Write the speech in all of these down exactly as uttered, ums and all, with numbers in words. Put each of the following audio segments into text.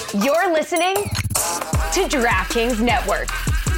You're listening to DraftKings Network.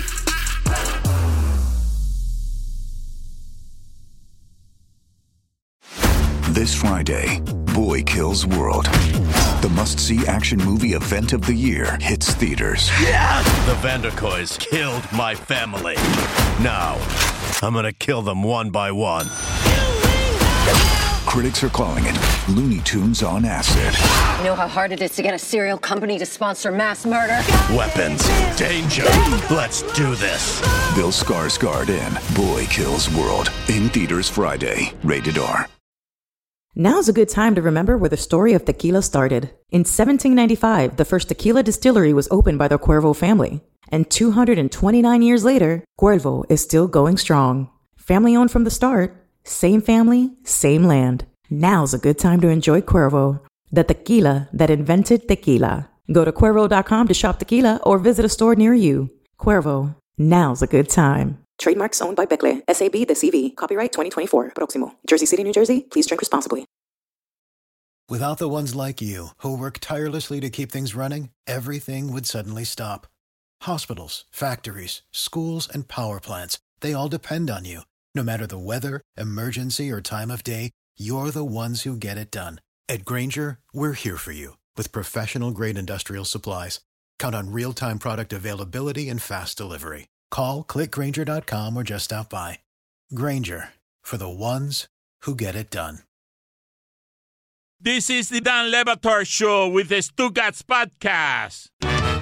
This Friday, Boy Kills World. The must-see action movie event of the year hits theaters. Yeah! The Vanderkoys killed my family. Now, I'm gonna kill them one by one. Critics are calling it Looney Tunes on acid. You know how hard it is to get a serial company to sponsor mass murder? Weapons, danger, let's do this. Bill Skarsgård in Boy Kills World. In theaters Friday. Rated R. Now's a good time to remember where the story of tequila started. In seventeen ninety-five, the first tequila distillery was opened by the Cuervo family. And two hundred twenty-nine years later, Cuervo is still going strong. Family owned from the start. Same family, same land. Now's a good time to enjoy Cuervo, the tequila that invented tequila. Go to Cuervo dot com to shop tequila or visit a store near you. Cuervo, now's a good time. Trademarks owned by Becle, S A B The C V. Copyright twenty twenty-four. Proximo. Jersey City, New Jersey. Please drink responsibly. Without the ones like you, who work tirelessly to keep things running, everything would suddenly stop. Hospitals, factories, schools, and power plants, they all depend on you. No matter the weather, emergency, or time of day, you're the ones who get it done. At Grainger, we're here for you with professional-grade industrial supplies. Count on real-time product availability and fast delivery. Call, click Grainger dot com, or just stop by. Grainger, for the ones who get it done. This is the Dan Le Batard Show with the Stugats Podcast.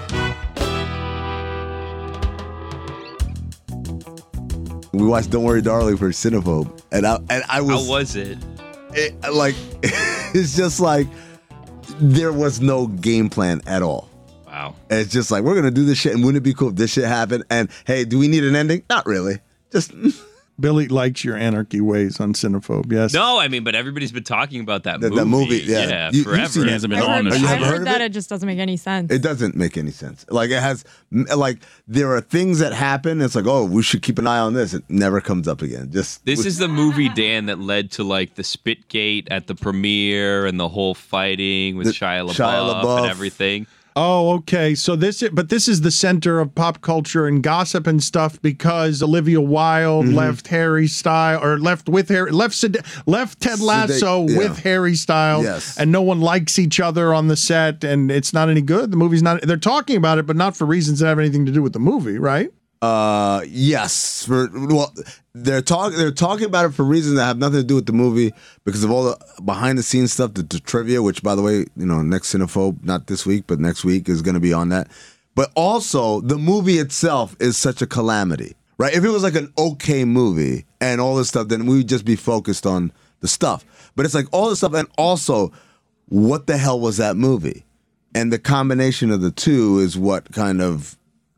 We watched Don't Worry Darling for Cinephobe, and I and I was. How was it? it like, it's just like there was no game plan at all. Wow. And it's just like, we're gonna do this shit, and wouldn't it be cool if this shit happened? And hey, do we need an ending? Not really. Just. Billy likes your anarchy ways on Cinephobe, yes? No, I mean, but everybody's been talking about that the, movie. That movie, yeah. Yeah, you, forever. It hasn't been on. I heard, you I heard, heard that it? it just doesn't make any sense. It doesn't make any sense. Like, it has, like, there are things that happen. It's like, oh, we should keep an eye on this. It never comes up again. Just This we, is the movie, Dan, that led to, like, the Spitgate at the premiere and the whole fighting with Shia LaBeouf, Shia LaBeouf. and everything. Oh, okay. So this, is, but this is the center of pop culture and gossip and stuff because Olivia Wilde mm-hmm. left Harry Styles, or left with Harry, left left Ted Lasso Sade, yeah. with Harry Styles, yes. and no one likes each other on the set, and it's not any good. The movie's not. They're talking about it, but not for reasons that have anything to do with the movie, right? Uh, yes. For well, they're talking. They're talking about it for reasons that have nothing to do with the movie because of all the behind the scenes stuff, the, the trivia. Which, by the way, you know, next Cinephobe, not this week, but next week is going to be on that. But also, the movie itself is such a calamity, right? If it was like an okay movie and all this stuff, then we would just be focused on the stuff. But it's like all this stuff, and also, what the hell was that movie? And the combination of the two is what kind of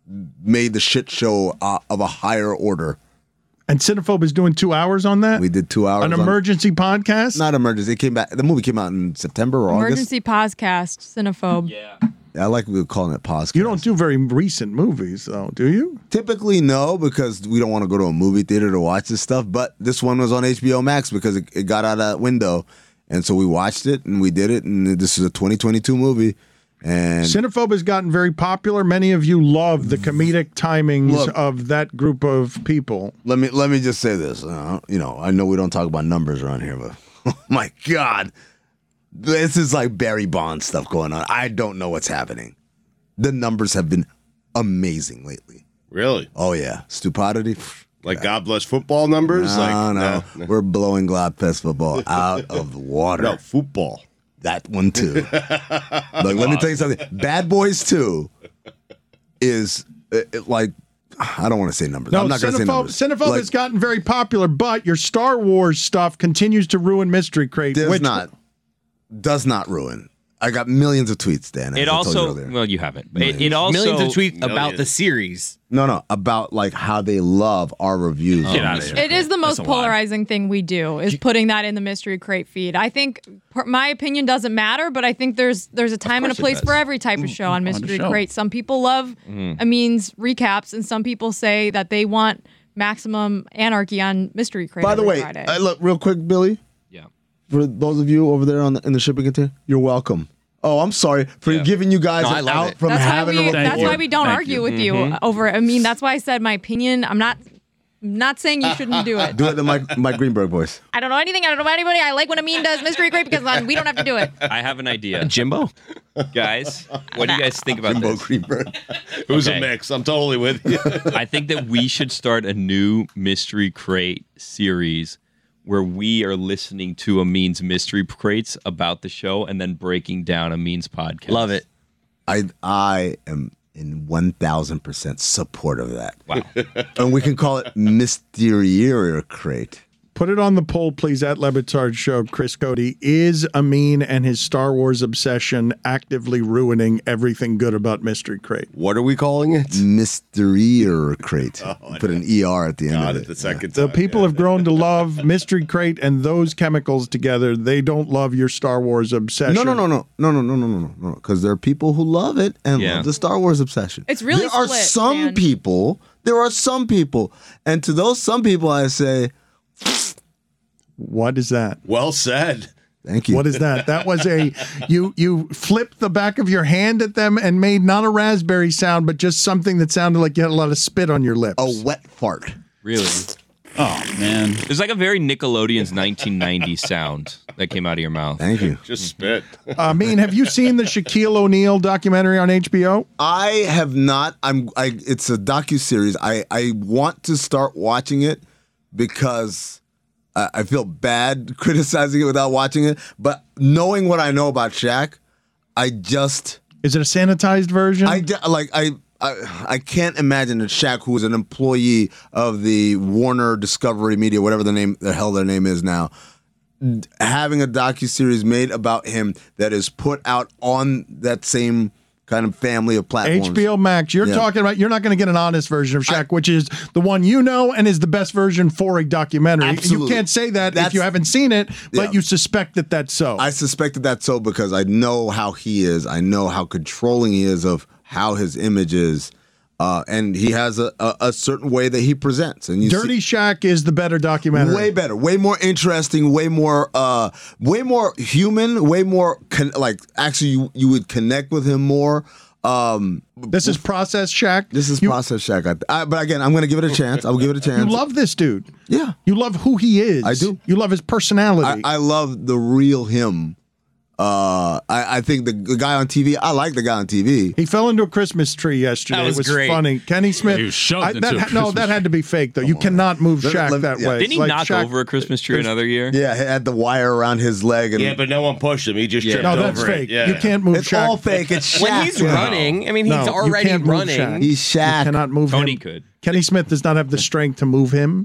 made the shit show uh, of a higher order. And Cinephobe is doing two hours on that? We did two hours. An on, emergency podcast? Not emergency. It came back. The movie came out in September or emergency August. Emergency podcast, Cinephobe. Yeah. I like we were calling it podcast. You don't do very recent movies, though, do you? Typically, no, because we don't want to go to a movie theater to watch this stuff. But this one was on H B O Max because it, it got out of that window. And so we watched it and we did it. And this is a twenty twenty-two movie. And Cinephobe has gotten very popular. Many of you love the comedic timings Look, of that group of people. Let me let me just say this. Uh, you know, I know we don't talk about numbers around here, but oh my God, this is like Barry Bonds stuff going on. I don't know what's happening. The numbers have been amazing lately. Really? Oh yeah, Stupidity. Like God Bless Football numbers? No, like, no, no, no. We're blowing God Bless Football out of the water. No, football. That one too. Look, let me tell you something. Bad Boys two is uh, it, like I don't want to say numbers. No, I'm not going to say numbers. Cinephobe like, has gotten very popular, but your Star Wars stuff continues to ruin Mystery Crate. Does which, not. Does not ruin. I got millions of tweets, Dan. It also, well, you haven't. But it, it also millions of tweets millions. about the series. No, no, about like how they love our reviews. Get out of here. It is the most That's a polarizing thing we do is putting that in the Mystery Crate feed. I think per, my opinion doesn't matter, but I think there's there's a time and a place for every type of show on Mystery show. Crate. Some people love Mm. Amin's recaps, and some people say that they want maximum anarchy on Mystery Crate. By the every way, Friday. uh, look real quick, Billy. Yeah. For those of you over there on the, in the shipping container, you're welcome. Oh, I'm sorry for Yeah. giving you guys No, I an love out it. from That's why having we. a That's report. why we don't Thank argue you. with you Mhm. over. I mean, that's why I said my opinion. I'm not. Not saying you shouldn't do it. Do it in my my Greenberg voice. I don't know anything. I don't know about anybody. I like when Amin does Mystery Crate because then we don't have to do it. I have an idea. Jimbo? Guys, what do you guys think about Jimbo this? Greenberg. Who's Okay. a mix? I'm totally with you. I think that we should start a new Mystery Crate series where we are listening to Amin's Mystery Crates about the show and then breaking down Amin's podcast. Love it. I I am in one thousand percent support of that. Wow. And we can call it Mysterier Crate. Put it on the poll, please, at Lebitard Show, Chris Cody. Is Amin and his Star Wars obsession actively ruining everything good about Mystery Crate? What are we calling it? Mysterier Crate. Put an E R at the end Got of it it. the second The time. people have grown to love Mystery Crate and those chemicals together. They don't love your Star Wars obsession. No, no, no, no, no, no, no, no, no, no. Because there are people who love it and Yeah. love the Star Wars obsession. It's really there are split, some man. people. There are some people, and to those some people, I say, What is that? Well said. thank you. What is that? That was a you you flipped the back of your hand at them and made not a raspberry sound, but just something that sounded like you had a lot of spit on your lips. A wet fart. Really? Oh, man. There's like a very Nickelodeon's nineteen ninety sound that came out of your mouth. Thank you. Just spit. I mean, have you seen the Shaquille O'Neal documentary on H B O? I have not. I'm. I. It's a docuseries. I. I want to start watching it because I, I feel bad criticizing it without watching it. But knowing what I know about Shaq, I just. Is it a sanitized version? I de- like. I. I, I can't imagine that Shaq, who was an employee of the Warner Discovery Media, whatever the name, the hell their name is now, having a docuseries made about him that is put out on that same kind of family of platforms. H B O Max. You're Yeah. talking about. You're not going to get an honest version of Shaq, which is the one you know and is the best version for a documentary. Absolutely. You can't say that That's- if you haven't seen it, but Yeah. you suspect that that's so. I suspected that so because I know how he is. I know how controlling he is of how his image is. Uh, and he has a, a, a certain way that he presents. And you Dirty see, Shaq is the better documentary. way better, way more interesting, way more, uh, way more human, way more con- like actually you, you would connect with him more. Um, This is Process Shaq. this is You- process Shaq. I, I, but again, I'm going to give it a chance. I'll give it a chance. You love this dude. yeah. You love who he is. I do. You love his personality. I, I love the real him. Uh, I, I think the, the guy on T V. I like the guy on T V. he fell into a Christmas tree yesterday. That was it was great. funny. Kenny Smith. He was shoved I- that, into a ha- no, Christmas that had to be fake though. You cannot move Let- Shaq let- that yeah. way. Didn't he Like knock Shaq- over a Christmas tree another year? Yeah, he had the wire around his leg, and Yeah, but no one pushed him. He just Yeah. tripped No, over that's it. fake. Yeah. You can't move it's Shaq. all fake. It's Shaq. When he's Yeah. running, I mean, he's No, you already can't move running. Shaq. He's You Shaq. cannot move Tony him. could. Kenny Smith does not have the strength to move him.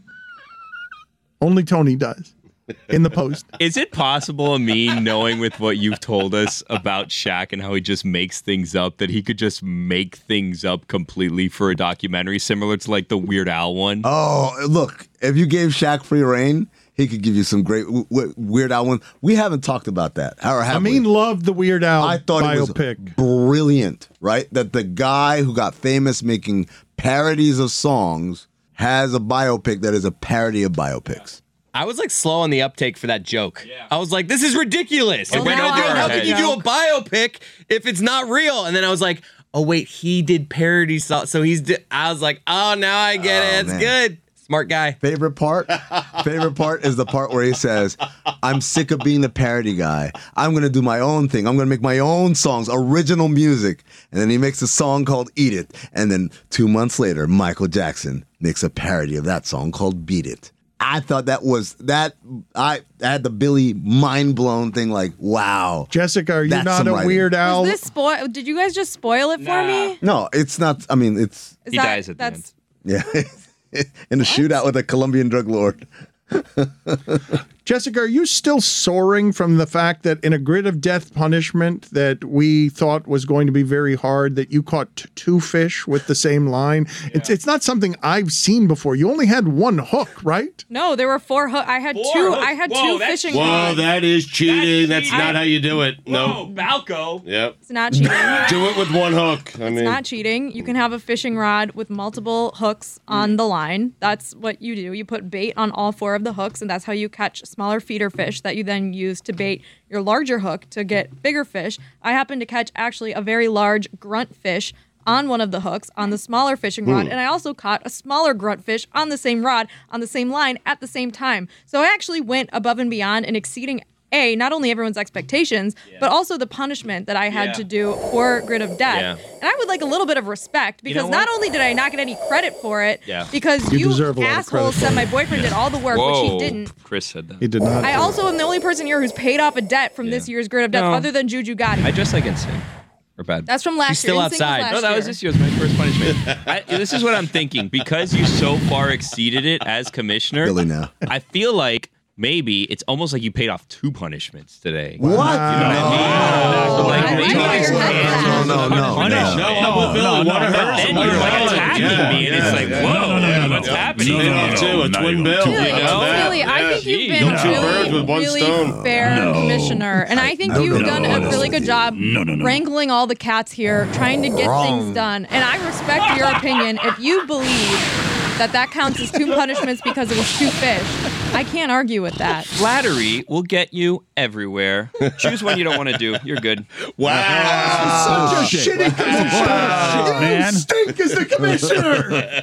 Only Tony does. In the post. Is it possible, Amin, knowing with what you've told us about Shaq and how he just makes things up, that he could just make things up completely for a documentary similar to like the Weird Al one? Oh, look! If you gave Shaq free reign, he could give you some great w- w- Weird Al ones. We haven't talked about that. Or have I mean, we? loved the Weird Al I thought biopic. it was brilliant, right? That the guy who got famous making parodies of songs has a biopic that is a parody of biopics. I was like slow on the uptake for that joke. Yeah. I was like, this is ridiculous. It It went went over our How could heads. you do a biopic if it's not real? And then I was like, oh wait, he did parody songs. So he's. Di- I was like, oh, now I get Oh, it. It's man. good. Smart guy. Favorite part? Favorite part is the part where he says, I'm sick of being the parody guy. I'm going to do my own thing. I'm going to make my own songs, original music. And then he makes a song called Eat It. And then two months later, Michael Jackson makes a parody of that song called Beat It. I thought that was that. I had the Billy mind blown thing. Like, wow, Jessica, are you That's not some a writing. Weird Al? Was this spoil? Did you guys just spoil it for me? no, it's not. I mean, it's Is He that, dies at the that's, yeah, in a shootout with a Colombian drug lord. Jessica, are you still soaring from the fact that in a grid of death punishment that we thought was going to be very hard, that you caught t- two fish with the same line? Yeah. It's it's not something I've seen before. You only had one hook, right? No, there were four hooks. I had Four two. hooks? I had Whoa, two that's- fishing Whoa, rods. that is cheating. That's That's, not cheating. how you do it. Whoa, No. Balco. Yep. It's not cheating. Do it with one hook. I It's mean, not cheating. You can have a fishing rod with multiple hooks on the line. That's what you do. You put bait on all four of the hooks, and that's how you catch smaller feeder fish that you then use to bait your larger hook to get bigger fish. I happened to catch actually a very large grunt fish on one of the hooks on the smaller fishing rod, Ooh. and I also caught a smaller grunt fish on the same rod on the same line at the same time. So I actually went above and beyond and exceeding A, not only everyone's expectations, yeah. but also the punishment that I had Yeah. to do for Grid of Death. Yeah. And I would like a little bit of respect because You know not what? only did I not get any credit for it, Yeah. because You you, deserve a lot of assholes credit said for my it. boyfriend did all the work, Whoa. which he didn't. Chris said that. He did not. I also am the only person here who's paid off a debt from this year's Grid of Death No. other than Juju Gotti. I dress like Insane. Or bad. That's from last She's year. still N Sync was outside. last No, that was year. this year's my first punishment. I, this is what I'm thinking. Because you so far exceeded it as commissioner, Really now. I feel like maybe it's almost like you paid off two punishments today. What? You know what I mean? Like, I maybe like it's your head. No, no, no, Punish no. me. No, no, no, But then you're like attacking me, and it's like, whoa, what's happening? Paid off two, a twin bill. Really, You know? really, I think you've been Kill two birds really, with one really stone. fair No. commissioner, and I think No, you've no, done no, a no. really good job No, no, no. wrangling all the cats here, trying to get Wrong. things done. And I respect your opinion. If you believe that that counts as two punishments because it was two fish, I can't argue with that. Flattery will get you everywhere. Choose one you don't want to do. You're good. Wow. Such a shitty commissioner. Wow, You man. stink as the commissioner.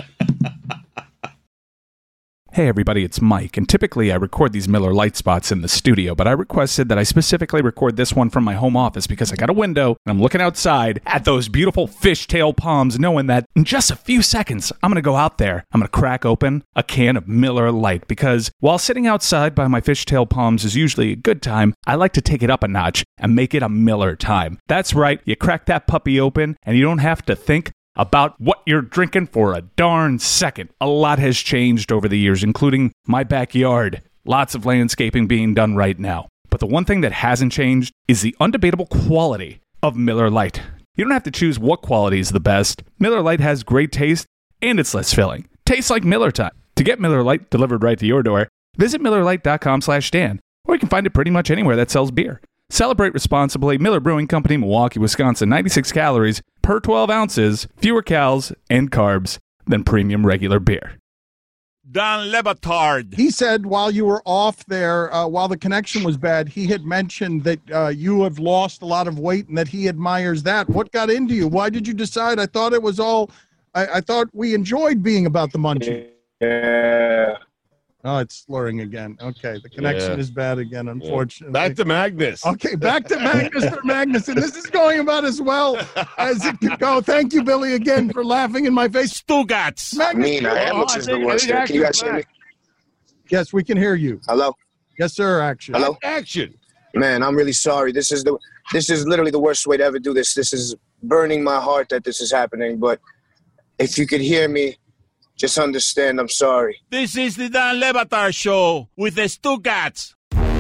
Hey everybody, it's Mike, and typically I record these Miller Lite spots in the studio, but I requested that I specifically record this one from my home office because I got a window and I'm looking outside at those beautiful fishtail palms, knowing that in just a few seconds I'm going to go out there, I'm going to crack open a can of Miller Lite, because while sitting outside by my fishtail palms is usually a good time, I like to take it up a notch and make it a Miller time. That's right, you crack that puppy open and you don't have to think about what you're drinking for a darn second. A lot has changed over the years, including my backyard. Lots of landscaping being done right now. But the one thing that hasn't changed is the undebatable quality of Miller Lite. You don't have to choose what quality is the best. Miller Lite has great taste and it's less filling. Tastes like Miller time. To get Miller Lite delivered right to your door, visit Miller Lite dot com slash Dan, or you can find it pretty much anywhere that sells beer. Celebrate responsibly. Miller Brewing Company, Milwaukee, Wisconsin. ninety-six calories per twelve ounces, fewer calories and carbs than premium regular beer. Don Lebatard. He said while you were off there, uh, while the connection was bad, he had mentioned that uh, you have lost a lot of weight and that he admires that. What got into you? Why did you decide? I thought it was all, I, I thought we enjoyed being about the munchie. Yeah. Oh, it's slurring again. Okay, the connection Yeah. is bad again, unfortunately. Back to Magnus. Okay, back to Magnus or Magnuson. This is going about as well as it could go. Thank you, Billy, again for laughing in my face. Stugats. Magnus, I mean, Hamilton's the worst. Can you guys hear me? yes, we can hear you. Hello? Yes, sir. Action. Hello? Action. Man, I'm really sorry. This is the this is literally the worst way to ever do this. This is burning my heart that this is happening. But if you could hear me, just understand I'm sorry. This is the Dan Lebatard Show with the Stugats.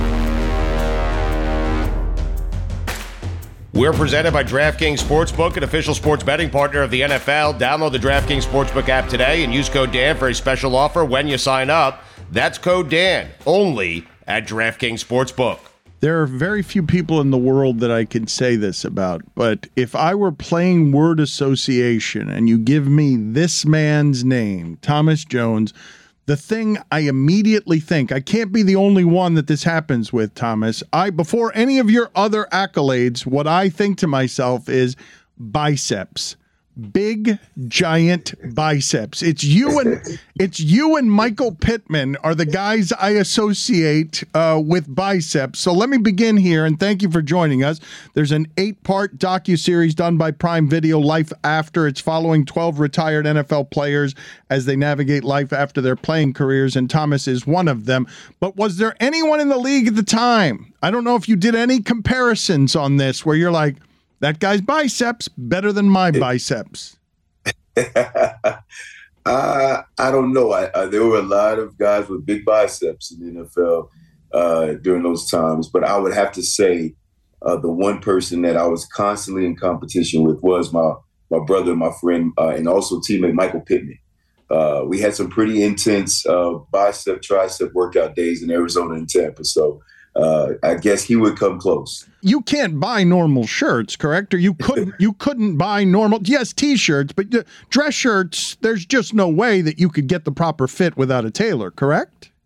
We're presented by DraftKings Sportsbook, an official sports betting partner of the N F L. Download the DraftKings Sportsbook app today and use code Dan for a special offer when you sign up. That's code Dan, only at DraftKings Sportsbook. There are very few people in the world that I can say this about, but if I were playing word association and you give me this man's name, Thomas Jones, the thing I immediately think, I can't be the only one that this happens with, Thomas. I, before any of your other accolades, what I think to myself is biceps. Big giant biceps. It's you and it's you and Michael Pittman are the guys I associate uh, with biceps. So let me begin here, and thank you for joining us. There's an eight-part docuseries done by Prime Video, Life After. It's following twelve retired N F L players as they navigate life after their playing careers, and Thomas is one of them. But was there anyone in the league at the time? I don't know if you did any comparisons on this where you're like, that guy's biceps better than my biceps. uh, I don't know. I, I, there were a lot of guys with big biceps in the N F L uh, during those times, but I would have to say uh, the one person that I was constantly in competition with was my my brother, my friend, uh, and also teammate Michael Pittman. Uh, we had some pretty intense uh, bicep, tricep workout days in Arizona and Tampa, so uh, I guess he would come close. You can't buy normal shirts, correct? Or you couldn't you couldn't buy normal, yes, T-shirts, but dress shirts, there's just no way that you could get the proper fit without a tailor, correct?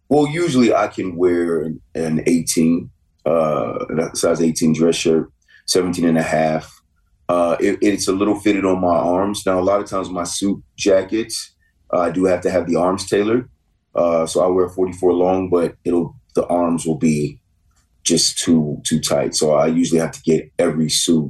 Well, usually I can wear an, an eighteen, uh, a size eighteen dress shirt, seventeen and a half. Uh, it, it's a little fitted on my arms. Now, a lot of times my suit jackets, uh, I do have to have the arms tailored. Uh, so I wear forty-four long, but it'll the arms will be just too too tight. So I usually have to get every suit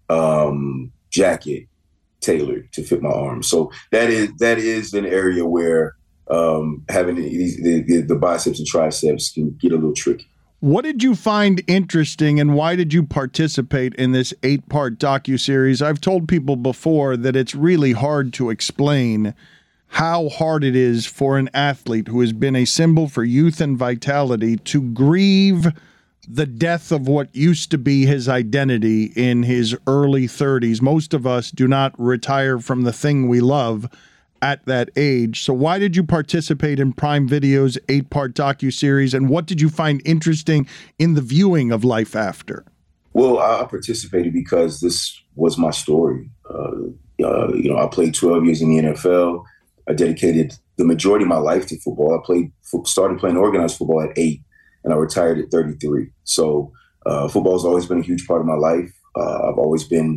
um, jacket tailored to fit my arms. So that is that is an area where um, having these, the, the the biceps and triceps can get a little tricky. What did you find interesting, and why did you participate in this eight-part docuseries? I've told people before that it's really hard to explain how hard it is for an athlete who has been a symbol for youth and vitality to grieve the death of what used to be his identity in his early thirties. Most of us do not retire from the thing we love at that age. So why did you participate in Prime Video's eight-part docuseries, and what did you find interesting in the viewing of Life After? Well, I participated because this was my story. Uh, uh, you know, I played twelve years in the N F L. I dedicated the majority of my life to football. I played, started playing organized football at eight, and I retired at thirty-three. So uh, football has always been a huge part of my life. Uh, I've always been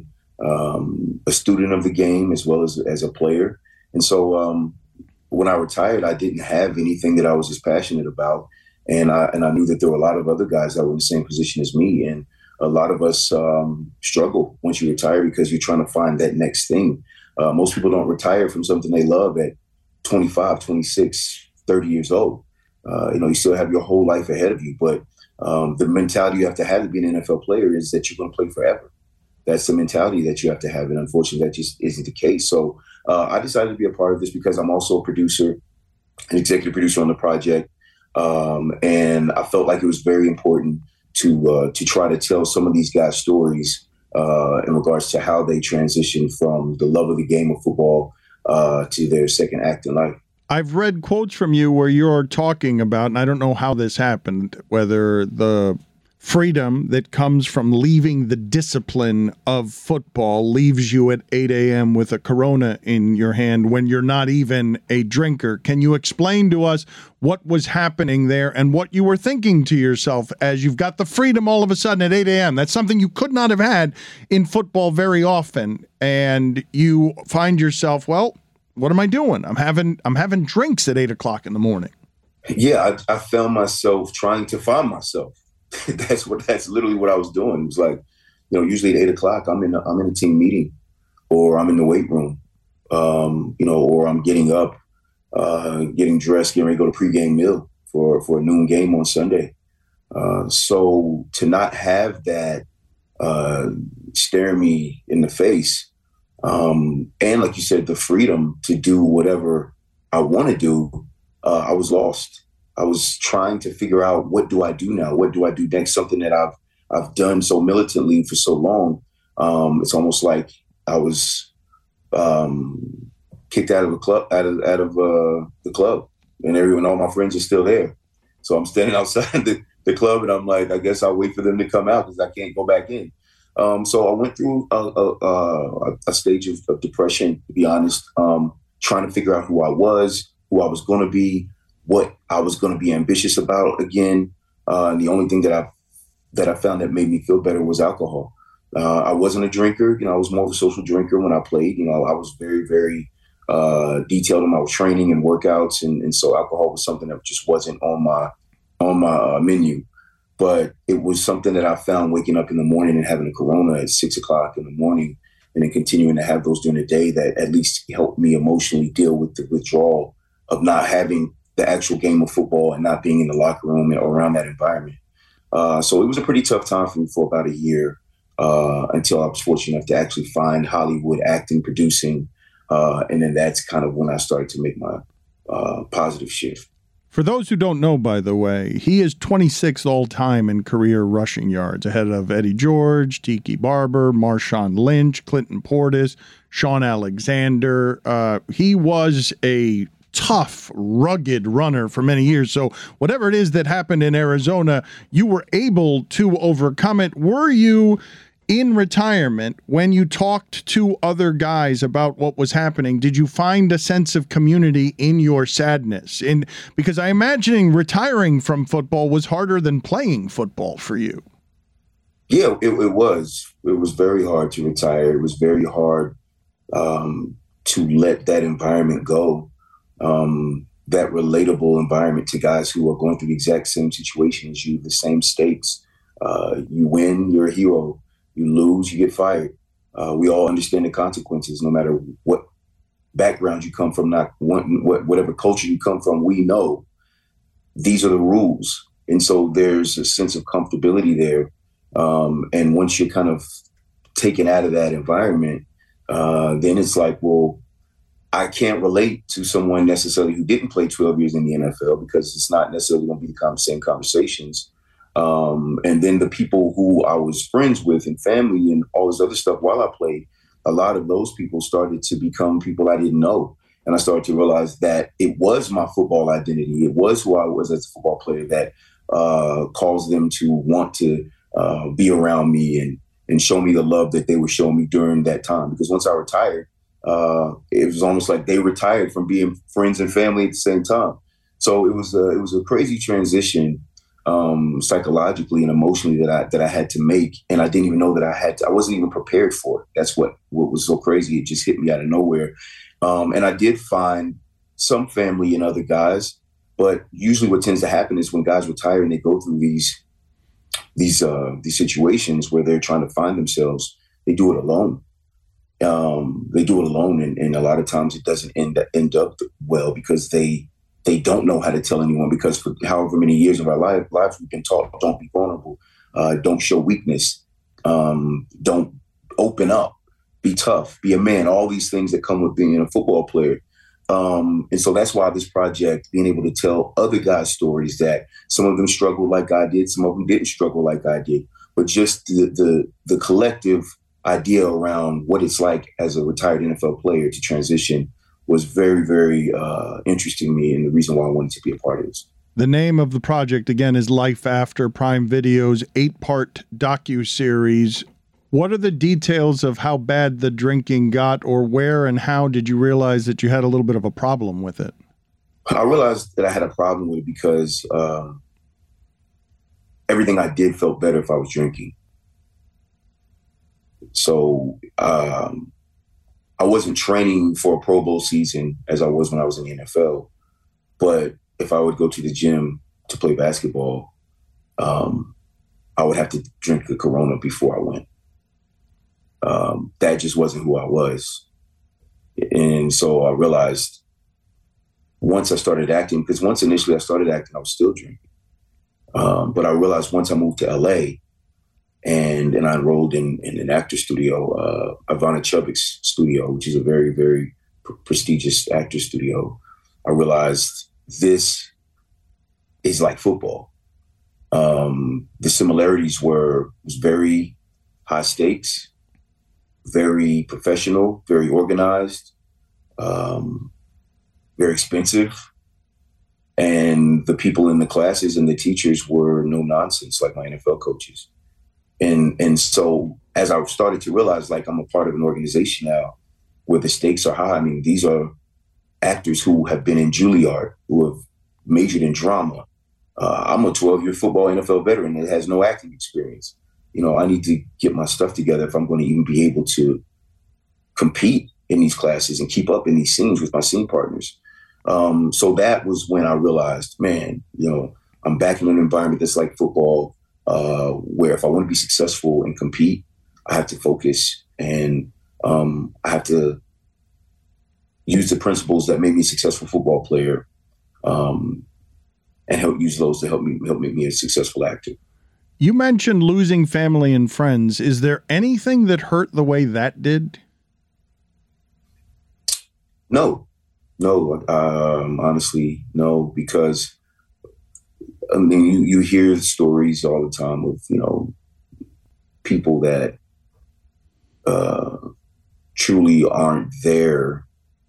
um, a student of the game as well as as a player. And so um, when I retired, I didn't have anything that I was as passionate about. And I, and I knew that there were a lot of other guys that were in the same position as me. And a lot of us um, struggle once you retire because you're trying to find that next thing. Uh, most people don't retire from something they love at twenty-five, twenty-six, thirty years old. Uh, you know, you still have your whole life ahead of you. But um, the mentality you have to have to be an N F L player is that you're going to play forever. That's the mentality that you have to have. And unfortunately, that just isn't the case. So uh, I decided to be a part of this because I'm also a producer, an executive producer on the project. Um, and I felt like it was very important to uh, to try to tell some of these guys' stories uh, in regards to how they transitioned from the love of the game of football uh, to their second act in life. I've read quotes from you where you're talking about, and I don't know how this happened, whether the freedom that comes from leaving the discipline of football leaves you at eight a.m. with a Corona in your hand when you're not even a drinker. Can you explain to us what was happening there and what you were thinking to yourself as you've got the freedom all of a sudden at eight a.m.? That's something you could not have had in football very often. And you find yourself, well, what am I doing? I'm having I'm having drinks at eight o'clock in the morning. Yeah, I, I found myself trying to find myself. that's what that's literally what I was doing. It was like, you know, usually at eight o'clock, I'm in a, I'm in a team meeting, or I'm in the weight room, um, you know, or I'm getting up, uh, getting dressed, getting ready to go to pregame meal for for a noon game on Sunday. Uh, so to not have that uh, stare me in the face, um, and like you said, the freedom to do whatever I want to do, uh, I was lost. I was trying to figure out, what do I do now? What do I do next? Something that I've I've done so militantly for so long. Um, it's almost like I was um, kicked out of the club, out of out of uh, the club, and everyone, all my friends are still there. So I'm standing outside the, the club, and I'm like, I guess I'll wait for them to come out because I can't go back in. Um, so I went through a, a, a, a stage of, of depression, to be honest, um, trying to figure out who I was, who I was going to be, what I was going to be ambitious about again. Uh, and the only thing that I that I found that made me feel better was alcohol. Uh, I wasn't a drinker. You know, I was more of a social drinker when I played. You know, I was very, very uh, detailed in my training and workouts. And, and so alcohol was something that just wasn't on my on my uh, menu. But it was something that I found waking up in the morning and having a Corona at six o'clock in the morning and then continuing to have those during the day that at least helped me emotionally deal with the withdrawal of not having the actual game of football and not being in the locker room or around that environment. Uh, so it was a pretty tough time for me for about a year uh, until I was fortunate enough to actually find Hollywood acting, producing. Uh, and then that's kind of when I started to make my uh, positive shift. For those who don't know, by the way, he is twenty-sixth all-time in career rushing yards, ahead of Eddie George, Tiki Barber, Marshawn Lynch, Clinton Portis, Sean Alexander. Uh, he was a tough, rugged runner for many years. So whatever it is that happened in Arizona, you were able to overcome it. Were you In retirement, when you talked to other guys about what was happening, did you find a sense of community in your sadness? And because I imagine retiring from football was harder than playing football for you. Yeah, it, it was. It was very hard to retire. It was very hard um, to let that environment go, um, that relatable environment to guys who are going through the exact same situation as you, the same stakes. Uh, you win, you're a hero. You lose, you get fired. Uh, we all understand the consequences, no matter what background you come from, not one, what, whatever culture you come from, we know these are the rules. And so there's a sense of comfortability there. Um, and once you're kind of taken out of that environment, uh, then it's like, well, I can't relate to someone necessarily who didn't play twelve years in the N F L because it's not necessarily going to be the same conversations. Um, and then the people who I was friends with and family and all this other stuff while I played, a lot of those people started to become people I didn't know. And I started to realize that it was my football identity. It was who I was as a football player that uh, caused them to want to uh, be around me and, and show me the love that they were showing me during that time. Because once I retired, uh, it was almost like they retired from being friends and family at the same time. So it was a, it was a crazy transition. Um, psychologically and emotionally that I that I had to make, and I didn't even know that I had to. I wasn't even prepared for it. That's what what was so crazy. It just hit me out of nowhere. Um, and I did find some family in other guys, but usually what tends to happen is when guys retire and they go through these these uh, these situations where they're trying to find themselves, they do it alone. Um, they do it alone, and, and a lot of times it doesn't end end up well because they. They don't know how to tell anyone because for however many years of our life, lives we've been taught, don't be vulnerable, uh, don't show weakness, um, don't open up, be tough, be a man, all these things that come with being a football player. Um, and so that's why this project, being able to tell other guys' stories that some of them struggled like I did, some of them didn't struggle like I did, but just the the, the collective idea around what it's like as a retired N F L player to transition was very, very uh, interesting to me and the reason why I wanted to be a part of this. The name of the project, again, is Life After, Prime Video's eight-part docuseries. What are the details of how bad the drinking got, or where and how did you realize that you had a little bit of a problem with it? I realized that I had a problem with it because uh, everything I did felt better if I was drinking. So um, I wasn't training for a Pro Bowl season as I was when I was in the N F L. But if I would go to the gym to play basketball, um, I would have to drink the Corona before I went. Um, that just wasn't who I was. And so I realized once I started acting, because once initially I started acting, I was still drinking. Um, but I realized once I moved to L A, And and I enrolled in, in an actor studio, uh, Ivana Chubbuck's studio, which is a very, very pr- prestigious actor studio. I realized this is like football. Um, the similarities were was very high stakes, very professional, very organized, um, very expensive. And the people in the classes and the teachers were no nonsense like my N F L coaches. And and so as I started to realize, like, I'm a part of an organization now where the stakes are high. I mean, these are actors who have been in Juilliard, who have majored in drama. Uh, I'm a twelve-year football N F L veteran that has no acting experience. You know, I need to get my stuff together if I'm going to even be able to compete in these classes and keep up in these scenes with my scene partners. Um, so that was when I realized, man, you know, I'm back in an environment that's like football. Uh, where if I want to be successful and compete, I have to focus and um, I have to use the principles that made me a successful football player um, and help use those to help me help make me a successful actor. You mentioned losing family and friends. Is there anything that hurt the way that did? No, no, um, honestly, no, because I mean, you, you hear stories all the time of, you know, people that uh, truly aren't there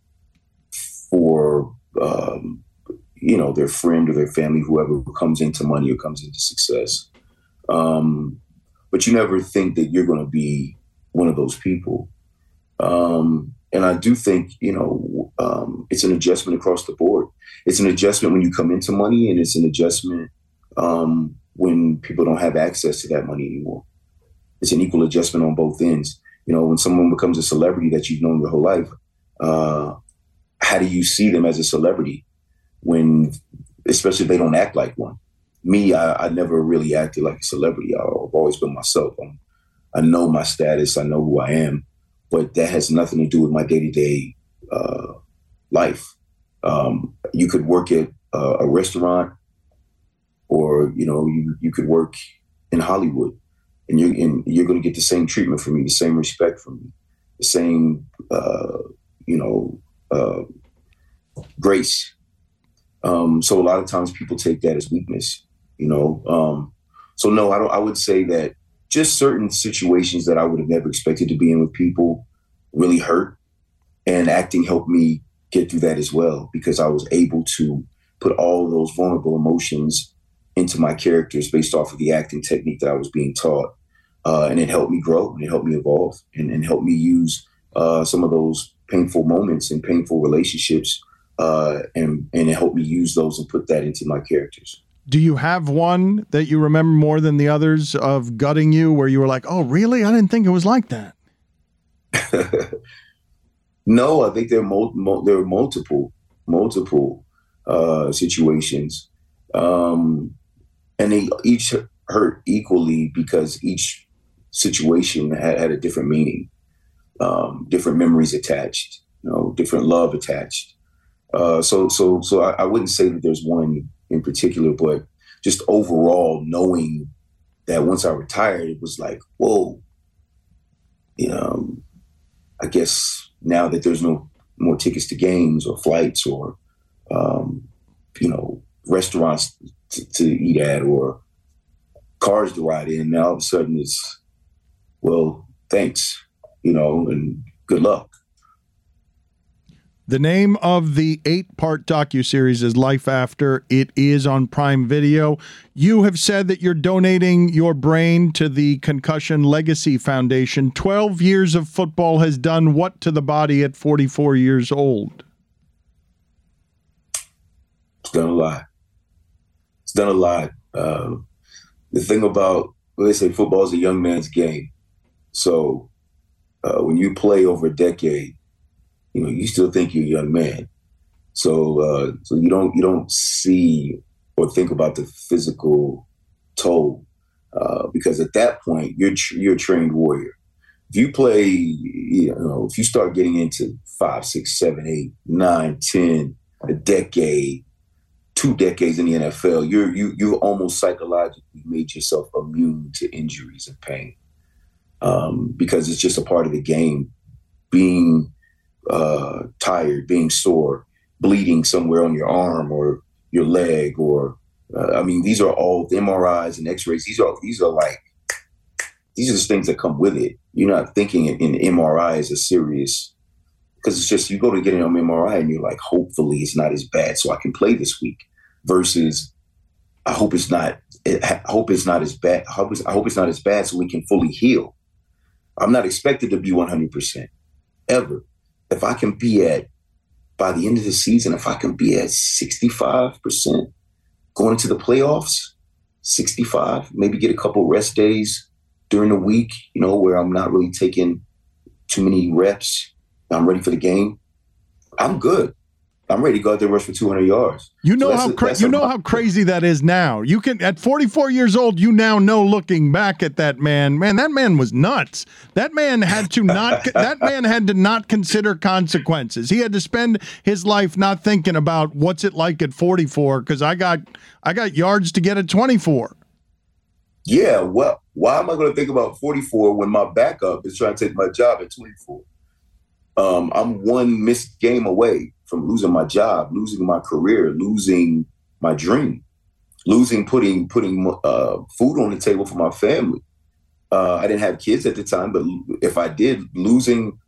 for, um, you know, their friend or their family, whoever comes into money or comes into success. Um, but you never think that you're going to be one of those people. Um, and I do think, you know, um, it's an adjustment across the board. It's an adjustment when you come into money, and it's an adjustment um, when people don't have access to that money anymore. It's an equal adjustment on both ends. You know, when someone becomes a celebrity that you've known your whole life, uh, how do you see them as a celebrity when, especially if they don't act like one? Me, I, I never really acted like a celebrity. I've always been myself. I'm, I know my status. I know who I am, but that has nothing to do with my day-to-day uh, life. Um, you could work at uh, a restaurant, or, you know, you, you could work in Hollywood, and you're, and you're going to get the same treatment from me, the same respect from me, the same, uh, you know, uh, grace. Um, so a lot of times people take that as weakness, you know. Um, so no, I don't. I would say that just certain situations that I would have never expected to be in with people really hurt, and acting helped me get through that as well, because I was able to put all of those vulnerable emotions into my characters based off of the acting technique that I was being taught. Uh, and it helped me grow, and it helped me evolve, and, and helped me use uh, some of those painful moments and painful relationships, uh, and, and it helped me use those and put that into my characters. Do you have one that you remember more than the others of gutting you, where you were like, oh, really? I didn't think it was like that. No, I think there are, mul- mul- there are multiple, multiple uh, situations. Um, and they each hurt equally because each situation had, had a different meaning, um, different memories attached, you know, different love attached. Uh, so, so, so I, I wouldn't say that there's one in particular, but just overall knowing that once I retired, it was like, whoa, you know, I guess now that there's no more tickets to games or flights or, um, you know, restaurants to, to eat at or cars to ride in, now all of a sudden it's, well, thanks, you know, and good luck. The name of the eight-part docuseries is Life After. It is on Prime Video. You have said that you're donating your brain to the Concussion Legacy Foundation. twelve years of football has done what to the body at forty-four years old? It's done a lot. It's done a lot. Uh, the thing about, well, they say football is a young man's game. So uh, when you play over a decade, you know, you still think you're a young man. So uh, so you don't you don't see or think about the physical toll uh, because at that point you're you're a trained warrior. If you play, you know, if you start getting into five, six, seven, eight, nine, ten, a decade, two decades in the N F L, you're you you almost psychologically made yourself immune to injuries and pain um, because it's just a part of the game. Being uh, tired, being sore, bleeding somewhere on your arm or your leg, or uh, I mean, these are all M R Is and X-rays. These are these are like these are just things that come with it. You're not thinking in, in M R I as a serious, because it's just you go to get an M R I and you're like, hopefully it's not as bad, so I can play this week. Versus, I hope it's not. I hope it's not as bad. I hope it's, I hope it's not as bad, so we can fully heal. I'm not expected to be one hundred percent ever. If I can be at, by the end of the season, if I can be at sixty-five percent going into the playoffs, sixty-five, maybe get a couple rest days during the week, you know, where I'm not really taking too many reps, I'm ready for the game, I'm good. I'm ready to go out there and rush for two hundred yards. You know so how a, cra- you know how crazy that is now. You can at forty-four years old, you now know, looking back at that man, man, that man was nuts. That man had to not that man had to not consider consequences. He had to spend his life not thinking about what's it like at forty-four, because I got I got yards to get at twenty-four. Yeah, well, why am I going to think about forty-four when my backup is trying to take my job at twenty-four? Um, I'm one missed game away from losing my job, losing my career, losing my dream, losing putting putting uh, food on the table for my family. Uh, I didn't have kids at the time, but if I did, losing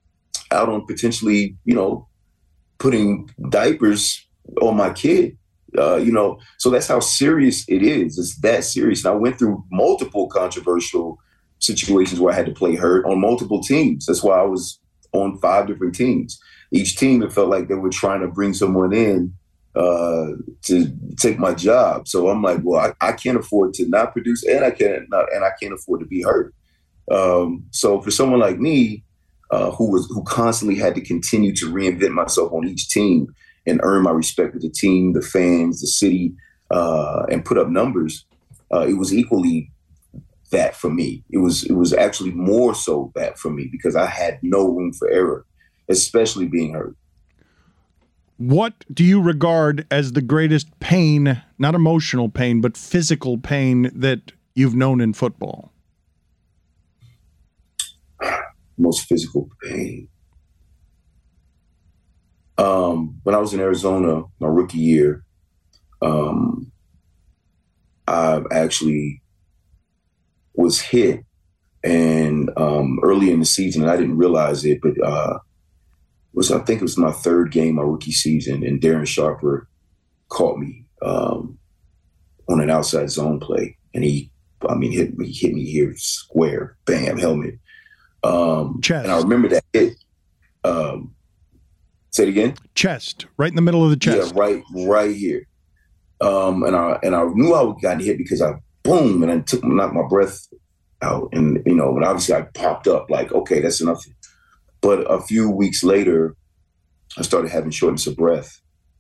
out on potentially, you know, putting diapers on my kid Uh, you know, so that's how serious it is. It's that serious. And I went through multiple controversial situations where I had to play hurt on multiple teams. That's why I was on five different teams. Each team, it felt like they were trying to bring someone in uh, to take my job. So I'm like, well, I, I can't afford to not produce, and I can't not, and I can't afford to be hurt. Um, so for someone like me, uh, who was who constantly had to continue to reinvent myself on each team and earn my respect with the team, the fans, the city, uh, and put up numbers, uh, it was equally that for me. It was it was actually more so that for me because I had no room for error, especially being hurt. What do you regard as the greatest pain, not emotional pain, but physical pain that you've known in football? Most physical pain. Um, when I was in Arizona, my rookie year, um, I actually was hit, and um, early in the season, and I didn't realize it, but uh, it was I think it was my third game, my rookie season, and Darren Sharper caught me um, on an outside zone play, and he, I mean, hit me, hit me here square, bam, helmet. Um, Chest. And I remember that hit. Um, say it again. Chest, right in the middle of the chest. Yeah, right, right here. Um, and I and I knew I got hit because I boom, and I took knocked my breath out, and you know, and obviously I popped up like, okay, that's enough. But a few weeks later, I started having shortness of breath,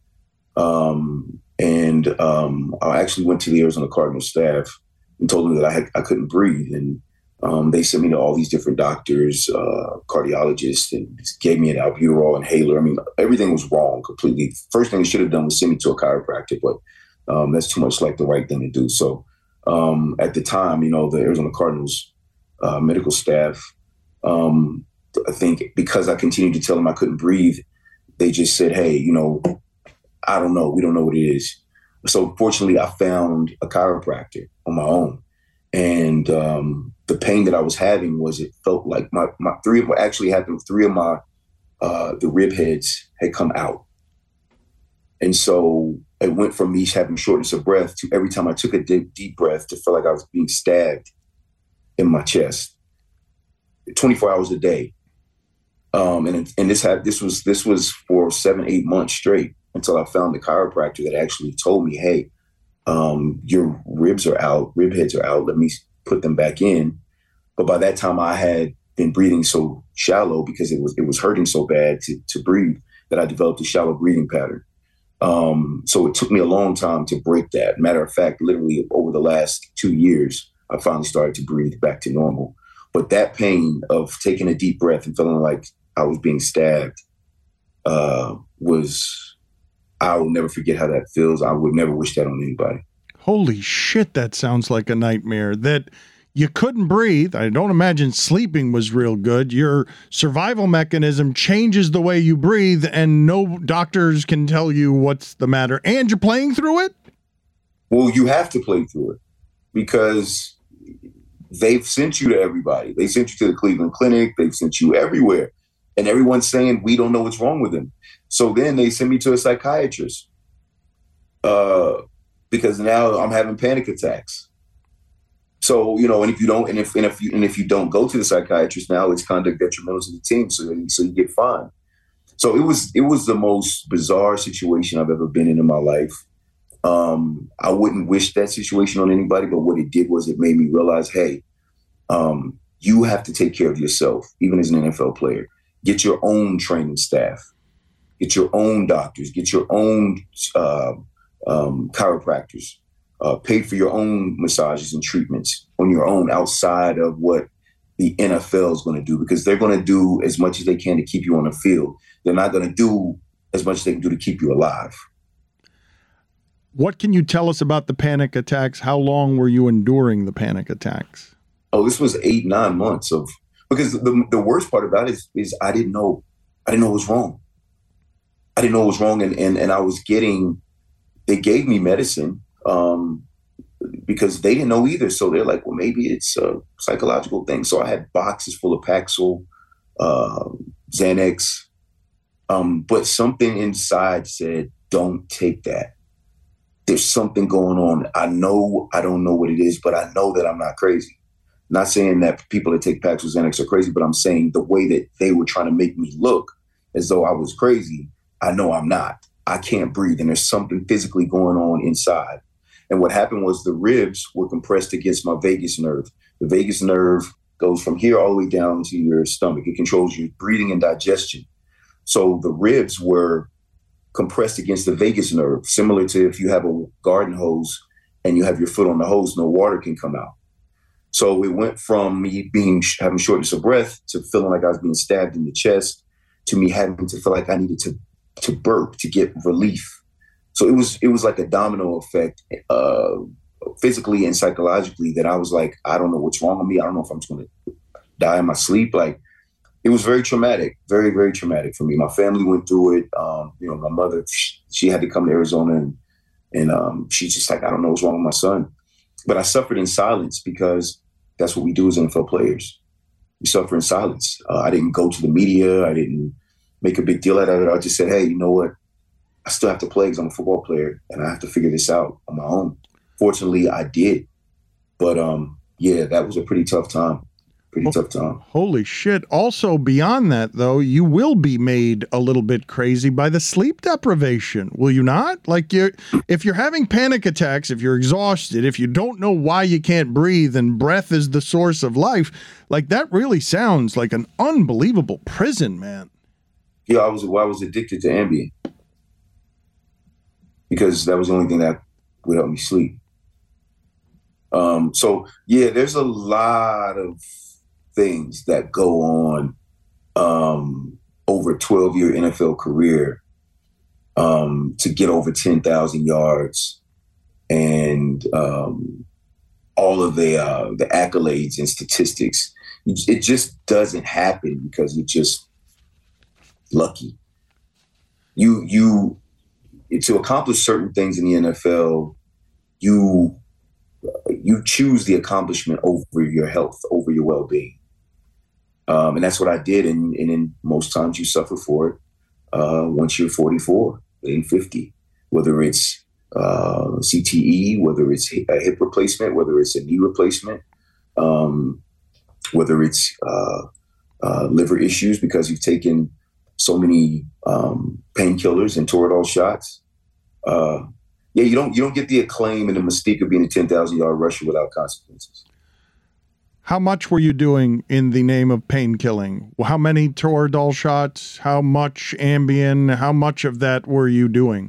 um, and um, I actually went to the Arizona Cardinals staff and told them that I had, I couldn't breathe, and Um, they sent me to all these different doctors, uh, cardiologists, and gave me an albuterol inhaler. I mean, everything was wrong completely. First thing they should have done was send me to a chiropractor, but um, that's too much like the right thing to do. So um, at the time, you know, the Arizona Cardinals uh, medical staff, um, I think because I continued to tell them I couldn't breathe, they just said, hey, you know, I don't know. We don't know what it is. So fortunately, I found a chiropractor on my own. And um, the pain that I was having was it felt like my, my three of my actually happened. Three of my uh, the rib heads had come out, and so it went from me having shortness of breath to every time I took a deep, deep breath to feel like I was being stabbed in my chest, twenty-four hours a day. Um, and and this had this was this was for seven eight months straight until I found the chiropractor that actually told me, hey. Um, your ribs are out, rib heads are out. Let me put them back in. But by that time, I had been breathing so shallow because it was it was hurting so bad to to breathe that I developed a shallow breathing pattern. Um, so it took me a long time to break that. Matter of fact, literally over the last two years, I finally started to breathe back to normal. But that pain of taking a deep breath and feeling like I was being stabbed uh, was. I will never forget how that feels. I would never wish that on anybody. Holy shit, that sounds like a nightmare. That you couldn't breathe. I don't imagine sleeping was real good. Your survival mechanism changes the way you breathe, and no doctors can tell you what's the matter. And you're playing through it? Well, you have to play through it because they've sent you to everybody. They sent you to the Cleveland Clinic. They've sent you everywhere. And everyone's saying, we don't know what's wrong with him. So then they send me to a psychiatrist uh, because now I'm having panic attacks. So, you know, and if you don't, and if, and if you, and if you don't go to the psychiatrist now, it's conduct detrimental to the team. So, so you get fined. So it was, it was the most bizarre situation I've ever been in in my life. Um, I wouldn't wish that situation on anybody, but what it did was it made me realize, hey, um, you have to take care of yourself, even as an N F L player. Get your own training staff. Get your own doctors. Get your own uh, um, chiropractors. Uh, pay for your own massages and treatments on your own outside of what the N F L is going to do, because they're going to do as much as they can to keep you on the field. They're not going to do as much as they can do to keep you alive. What can you tell us about the panic attacks? How long were you enduring the panic attacks? Oh, this was eight, nine months of, because the the worst part about it is, is I didn't know, I didn't know what was wrong. I didn't know what was wrong. And, and, and I was getting, they gave me medicine um, because they didn't know either. So they're like, well, maybe it's a psychological thing. So I had boxes full of Paxil, uh, Xanax, um, but something inside said, don't take that. there's something going on. I know I don't know what it is, but I know that I'm not crazy. Not saying that people that take Paxil Xanax are crazy, but I'm saying the way that they were trying to make me look as though I was crazy, I know I'm not. I can't breathe, and there's something physically going on inside. And what happened was the ribs were compressed against my vagus nerve. The vagus nerve goes from here all the way down to your stomach. It controls your breathing and digestion. So the ribs were compressed against the vagus nerve, similar to if you have a garden hose and you have your foot on the hose, no water can come out. So it went from me being having shortness of breath to feeling like I was being stabbed in the chest to me having to feel like I needed to to burp to get relief. So it was it was like a domino effect, uh, physically and psychologically, that I was like, I don't know what's wrong with me. I don't know if I'm just going to die in my sleep. Like, it was very traumatic, very, very traumatic for me. My family went through it. Um, you know, my mother, she, she had to come to Arizona, and and um, she's just like, I don't know what's wrong with my son. But I suffered in silence because that's what we do as N F L players. We suffer in silence. Uh, I didn't go to the media. I didn't make a big deal out of it. I just said, hey, you know what? I still have to play because I'm a football player, and I have to figure this out on my own. Fortunately, I did. But um, yeah, that was a pretty tough time. Pretty tough time. Holy shit. Also, beyond that, though, you will be made a little bit crazy by the sleep deprivation, will you not? Like, you're, if you're having panic attacks, if you're exhausted, if you don't know why you can't breathe and breath is the source of life, like, that really sounds like an unbelievable prison, man. Yeah, I was, well, I was addicted to Ambien because that was the only thing that would help me sleep. Um, so, yeah, there's a lot of things that go on um, over a twelve-year N F L career um, to get over ten thousand yards and um, all of the uh, the accolades and statistics. It just doesn't happen because you're just lucky. You you to accomplish certain things in the N F L, you you choose the accomplishment over your health, over your well-being. Um, and that's what I did. And, and in most times you suffer for it uh, once you're forty-four and fifty, whether it's uh, C T E, whether it's a hip replacement, whether it's a knee replacement, um, whether it's uh, uh, liver issues because you've taken so many um, painkillers and Toradol shots. Uh, yeah, you don't you don't get the acclaim and the mystique of being a ten thousand yard rusher without consequences. How much were you doing in the name of pain killing? How many Toradol shots? How much Ambien? How much of that were you doing?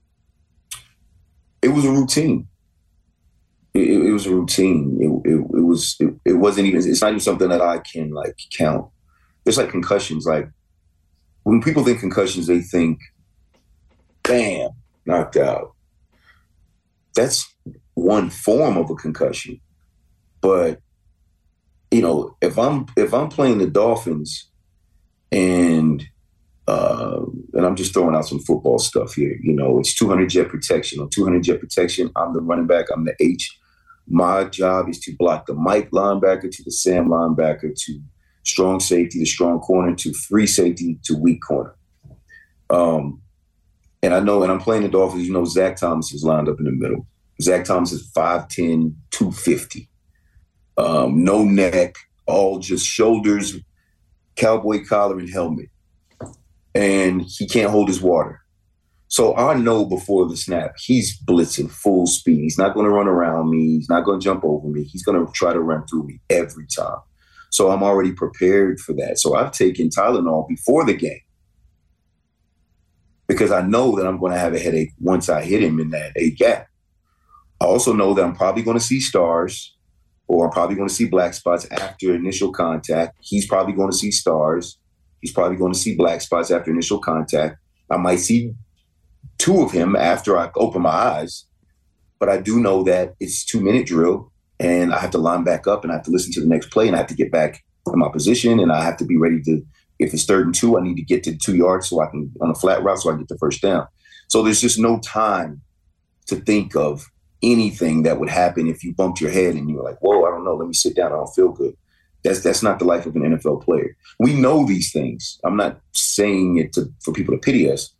It was a routine. It, it, it was a routine. It, it, it was. It, it wasn't even. It's not even something that I can like count. It's like concussions. Like when people think concussions, they think, "Bam, knocked out." That's one form of a concussion, but you know, if I'm if I'm playing the Dolphins and uh, and I'm just throwing out some football stuff here, you know, it's two hundred jet protection. On two hundred jet protection, I'm the running back. I'm the H. My job is to block the Mike linebacker to the Sam linebacker to strong safety to strong corner to free safety to weak corner. Um, and I know, and I'm playing the Dolphins. You know, Zach Thomas is lined up in the middle. Zach Thomas is five ten, two fifty. Um, no neck, all just shoulders, cowboy collar and helmet. And he can't hold his water. So I know before the snap, he's blitzing full speed. He's not going to run around me. He's not going to jump over me. He's going to try to run through me every time. So I'm already prepared for that. So I've taken Tylenol before the game because I know that I'm going to have a headache once I hit him in that A gap. I also know that I'm probably going to see stars, or I'm probably going to see black spots after initial contact. He's probably going to see stars. He's probably going to see black spots after initial contact. I might see two of him after I open my eyes. But I do know that it's a two-minute drill, and I have to line back up, and I have to listen to the next play, and I have to get back in my position, and I have to be ready to, if it's third and two, I need to get to two yards so I can, on a flat route, so I can get the first down. So there's just no time to think of anything that would happen if you bumped your head and you were like, whoa, I don't know, let me sit down, I don't feel good. That's that's not the life of an N F L player. We know these things. I'm not saying it to, for people to pity us,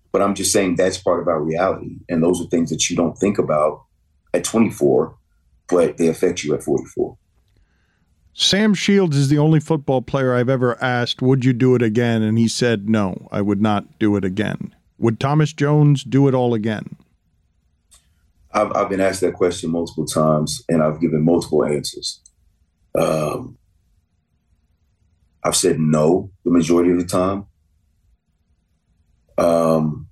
But I'm just saying that's part of our reality. And those are things that you don't think about at twenty-four, but they affect you at forty-four. Sam Shields is the only football player I've ever asked, would you do it again? And he said, no, I would not do it again. Would Thomas Jones do it all again? I've, I've been asked that question multiple times, and I've given multiple answers. Um, I've said no the majority of the time. Um,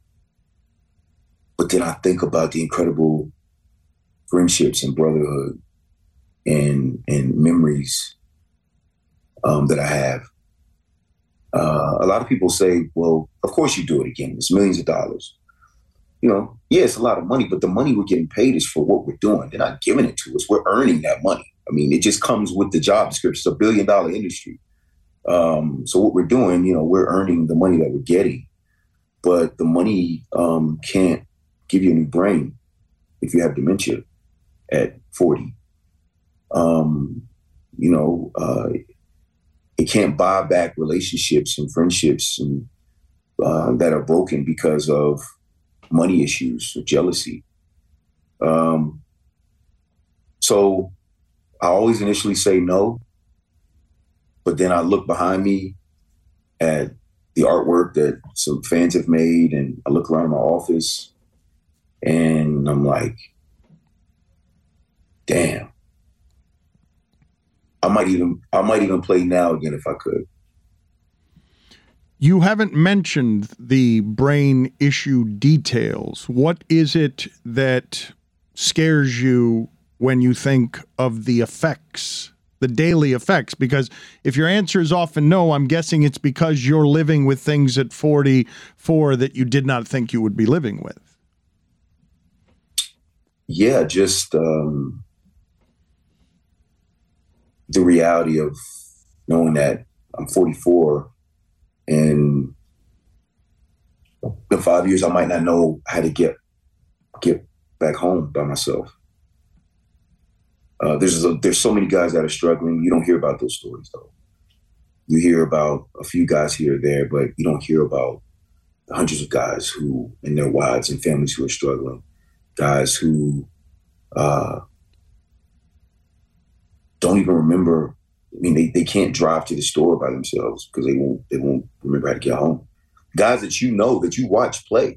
but then I think about the incredible friendships and brotherhood and and memories um, that I have. Uh, a lot of people say, well, of course you do it again. It's millions of dollars. You know, yeah, it's a lot of money, but the money we're getting paid is for what we're doing. They're not giving it to us. We're earning that money. I mean, it just comes with the job description. It's a billion dollar industry. Um, so what we're doing, you know, we're earning the money that we're getting. But the money um, can't give you a new brain if you have dementia at forty. Um, you know, uh, it can't buy back relationships and friendships and uh, that are broken because of money issues or jealousy. Um, so I always initially say no, but then I look behind me at the artwork that some fans have made, and I look around my office and I'm like, damn. I might even I might even play now again if I could. You haven't mentioned the brain issue details. What is it that scares you when you think of the effects, the daily effects? Because if your answer is often no, I'm guessing it's because you're living with things at forty-four that you did not think you would be living with. Yeah, just um, the reality of knowing that I'm forty-four and in five years I might not know how to get get back home by myself. Uh, there's a, there's so many guys that are struggling. You don't hear about those stories though. You hear about a few guys here or there, but you don't hear about the hundreds of guys who and their wives and families who are struggling. Guys who uh, don't even remember. I mean, they, they can't drive to the store by themselves because they won't they won't remember how to get home. Guys that you know, that you watch play.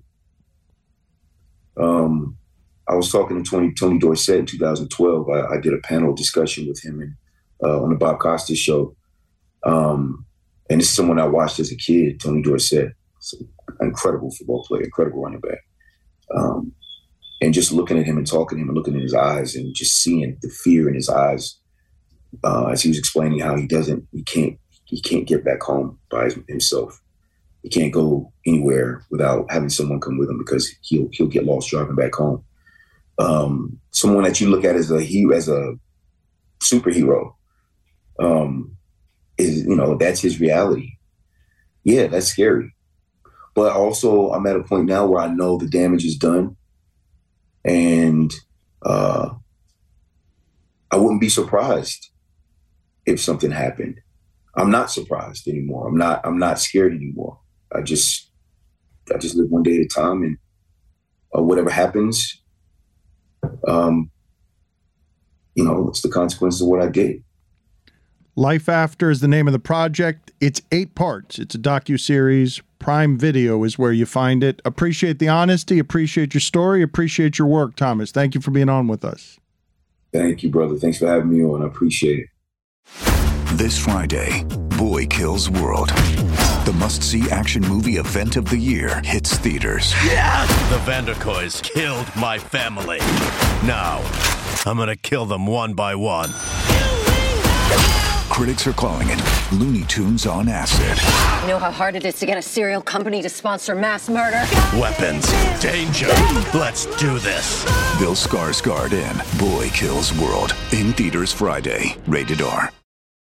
Um, I was talking to Tony, Tony Dorsett in two thousand twelve. I, I did a panel discussion with him in, uh, on the Bob Costas show. Um, and this is someone I watched as a kid, Tony Dorsett. An incredible football player, incredible running back. Um, and just looking at him and talking to him and looking in his eyes and just seeing the fear in his eyes uh, as he was explaining how he doesn't, he can't, he can't get back home by himself. He can't go anywhere without having someone come with him because he'll he'll get lost driving back home. Um, someone that you look at as a hero, as a superhero, um, is you know that's his reality. Yeah, that's scary. But also, I'm at a point now where I know the damage is done, and uh, I wouldn't be surprised if something happened. I'm not surprised anymore. I'm not. I'm not scared anymore. I just, I just live one day at a time, and uh, whatever happens, um, you know, it's the consequences of what I did. Life After is the name of the project. It's eight parts. It's a docuseries. Prime Video is where you find it. Appreciate the honesty. Appreciate your story. Appreciate your work, Thomas. Thank you for being on with us. Thank you, brother. Thanks for having me on. I appreciate it. This Friday, Boy Kills World. The must-see action movie event of the year hits theaters. Yes! The Vanderkoys killed my family. Now, I'm gonna kill them one by one. Critics are calling it Looney Tunes on acid. You know how hard it is to get a serial company to sponsor mass murder? Weapons, danger, let's do this. Bill Skarsgård in Boy Kills World. In theaters Friday. Rated R.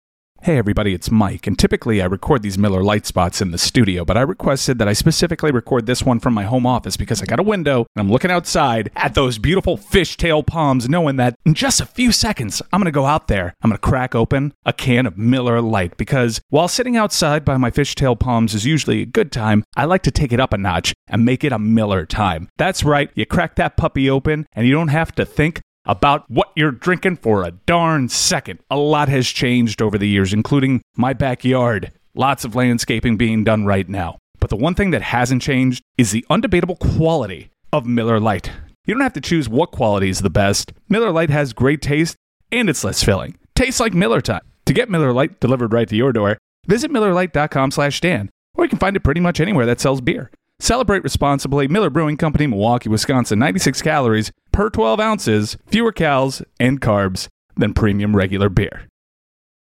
Hey everybody, it's Mike, and typically I record these Miller Lite spots in the studio, but I requested that I specifically record this one from my home office because I got a window and I'm looking outside at those beautiful fishtail palms, knowing that in just a few seconds I'm going to go out there, I'm going to crack open a can of Miller Lite, because while sitting outside by my fishtail palms is usually a good time, I like to take it up a notch and make it a Miller time. That's right, you crack that puppy open and you don't have to think about what you're drinking for a darn second. A lot has changed over the years, including my backyard. Lots of landscaping being done right now. But the one thing that hasn't changed is the undebatable quality of Miller Lite. You don't have to choose what quality is the best. Miller Lite has great taste and it's less filling. Tastes like Miller time. To get Miller Lite delivered right to your door, visit Miller Lite dot com slash Dan, or you can find it pretty much anywhere that sells beer. Celebrate responsibly. Miller Brewing Company, Milwaukee, Wisconsin. ninety-six calories per twelve ounces, fewer calories and carbs than premium regular beer.